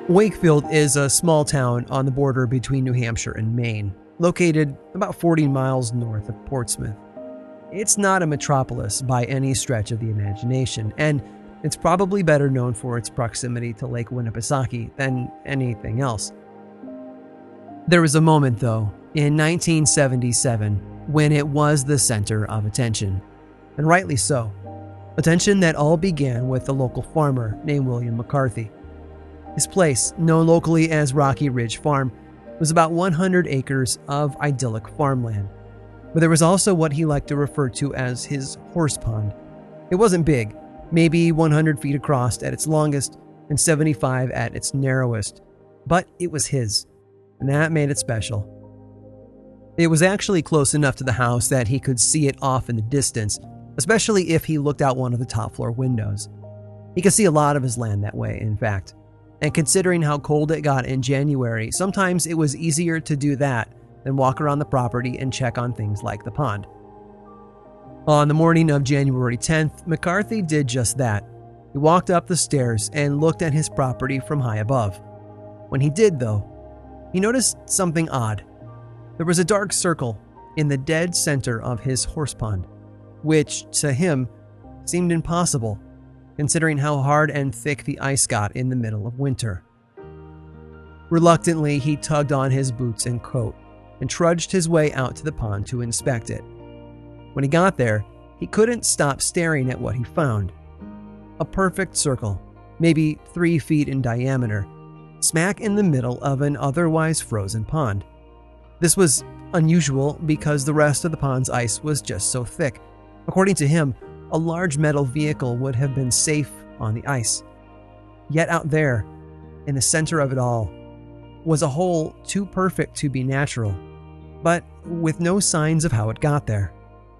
Wakefield is a small town on the border between New Hampshire and Maine, located about 40 miles north of Portsmouth. It's not a metropolis by any stretch of the imagination, and it's probably better known for its proximity to Lake Winnipesaukee than anything else. There was a moment, though, in 1977 when it was the center of attention, and rightly so. Attention that all began with a local farmer named William McCarthy. His place, known locally as Rocky Ridge Farm, was about 100 acres of idyllic farmland. But there was also what he liked to refer to as his horse pond. It wasn't big, maybe 100 feet across at its longest and 75 at its narrowest, but it was his, and that made it special. It was actually close enough to the house that he could see it off in the distance, especially if he looked out one of the top floor windows. He could see a lot of his land that way, in fact. And considering how cold it got in January, sometimes it was easier to do that than walk around the property and check on things like the pond. On the morning of January 10th, McCarthy did just that. He walked up the stairs and looked at his property from high above. When he did, though, he noticed something odd. There was a dark circle in the dead center of his horse pond, which, to him, seemed impossible, considering how hard and thick the ice got in the middle of winter. Reluctantly, he tugged on his boots and coat and trudged his way out to the pond to inspect it. When he got there, he couldn't stop staring at what he found. A perfect circle, maybe 3 feet in diameter, smack in the middle of an otherwise frozen pond. This was unusual because the rest of the pond's ice was just so thick. According to him, a large metal vehicle would have been safe on the ice. Yet out there, in the center of it all, was a hole too perfect to be natural, but with no signs of how it got there.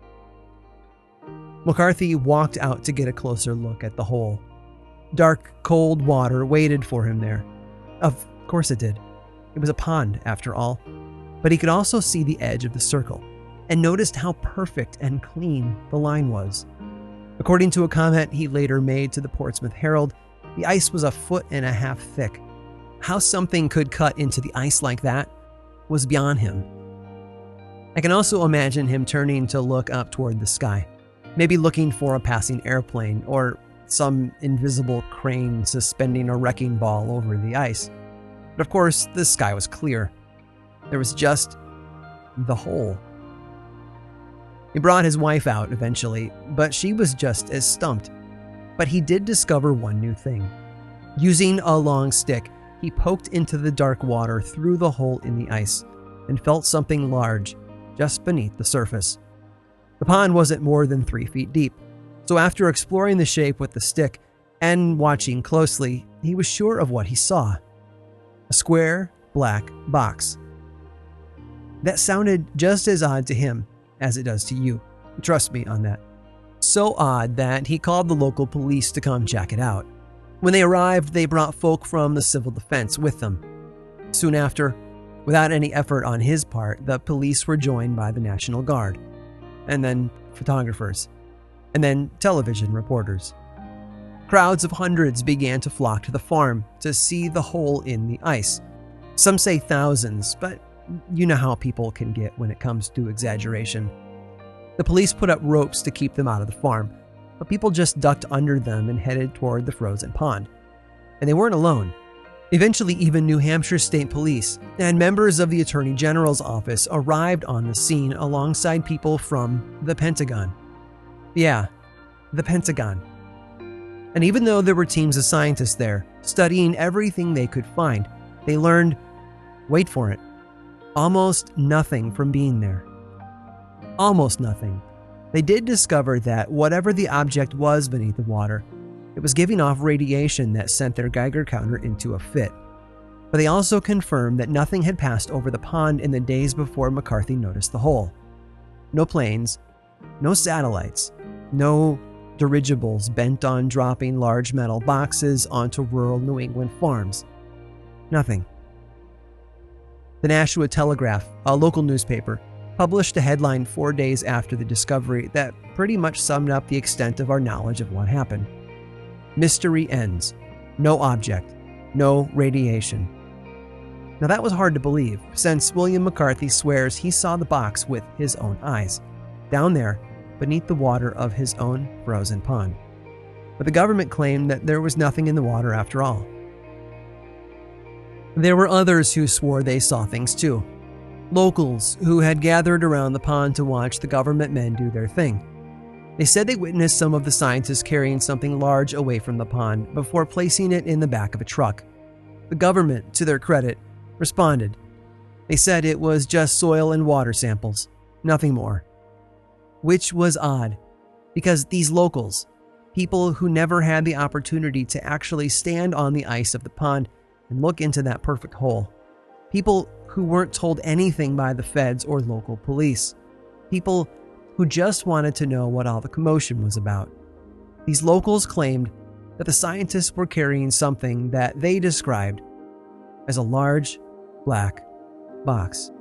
McCarthy walked out to get a closer look at the hole. Dark, cold water waited for him there. Of course it did. It was a pond, after all. But he could also see the edge of the circle, and noticed how perfect and clean the line was. According to a comment he later made to the Portsmouth Herald, the ice was 1.5 feet thick. How something could cut into the ice like that was beyond him. I can also imagine him turning to look up toward the sky, maybe looking for a passing airplane or some invisible crane suspending a wrecking ball over the ice. But of course, the sky was clear. There was just the hole. He brought his wife out eventually, but she was just as stumped. But he did discover one new thing. Using a long stick, he poked into the dark water through the hole in the ice and felt something large just beneath the surface. The pond wasn't more than 3 feet deep, so after exploring the shape with the stick and watching closely, he was sure of what he saw. A square, black box. That sounded just as odd to him as it does to you. Trust me on that. So odd that he called the local police to come check it out. When they arrived, they brought folk from the civil defense with them. Soon after, without any effort on his part, the police were joined by the National Guard, and then photographers, and then television reporters. Crowds of hundreds began to flock to the farm to see the hole in the ice. Some say thousands, but you know how people can get when it comes to exaggeration. The police put up ropes to keep them out of the farm, but people just ducked under them and headed toward the frozen pond. And they weren't alone. Eventually, even New Hampshire State Police and members of the Attorney General's office arrived on the scene alongside people from the Pentagon. Yeah, the Pentagon. And even though there were teams of scientists there, studying everything they could find, they learned, wait for it, almost nothing from being there. Almost nothing. They did discover that whatever the object was beneath the water, it was giving off radiation that sent their Geiger counter into a fit. But they also confirmed that nothing had passed over the pond in the days before McCarthy noticed the hole. No planes, no satellites, no dirigibles bent on dropping large metal boxes onto rural New England farms. Nothing. The Nashua Telegraph, a local newspaper, published a headline 4 days after the discovery that pretty much summed up the extent of our knowledge of what happened. Mystery ends. No object. No radiation. Now that was hard to believe, since William McCarthy swears he saw the box with his own eyes, down there beneath the water of his own frozen pond. But the government claimed that there was nothing in the water after all. There were others who swore they saw things too. Locals who had gathered around the pond to watch the government men do their thing. They said they witnessed some of the scientists carrying something large away from the pond before placing it in the back of a truck. The government, to their credit, responded. They said it was just soil and water samples, nothing more. Which was odd, because these locals, people who never had the opportunity to actually stand on the ice of the pond and look into that perfect hole, people who weren't told anything by the feds or local police, people who just wanted to know what all the commotion was about. These locals claimed that the scientists were carrying something that they described as a large black box.